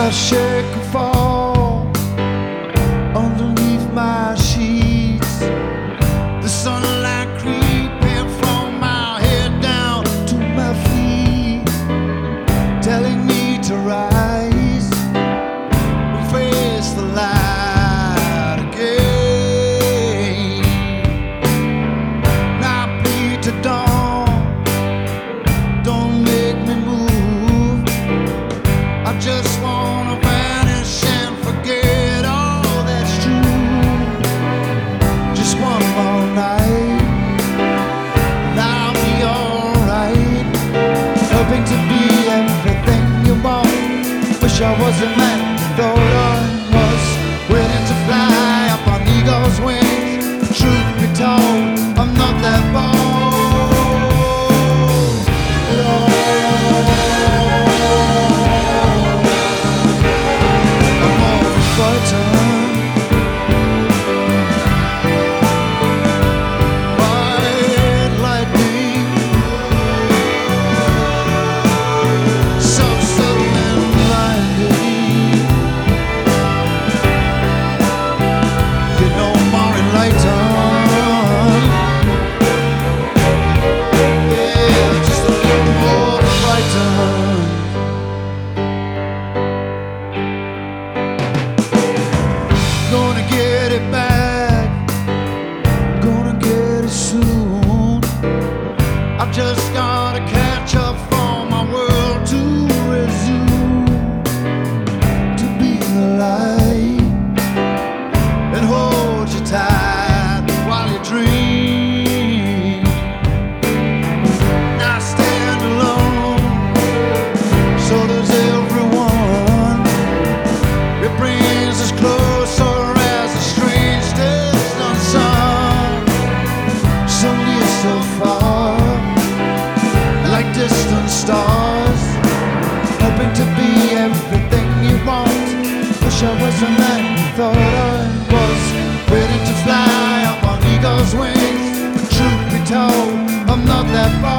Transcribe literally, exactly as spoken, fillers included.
a shake and fall underneath my sheets. The sunlight creeping from my head down to my feet, telling me to rise and face the light again. Now I plead to dawn, don't make me move. I just wanna vanish and forget all that's true. Just one more night and I'll be alright. Hoping to be everything you want. Wish I was a man, thought I was willing to fly up on eagle's wings. Truth be told, I'm not that bold. I've just gotta catch up for my world to resume, to be alive and hold you tight while you dream. I stand alone, so does everyone. It brings us closer as a strange distant sun, so near, so far, like distant stars, hoping to be everything you want. Wish I was a man, thought I was ready to fly up on eagle's wings. But truth be told, I'm not that far.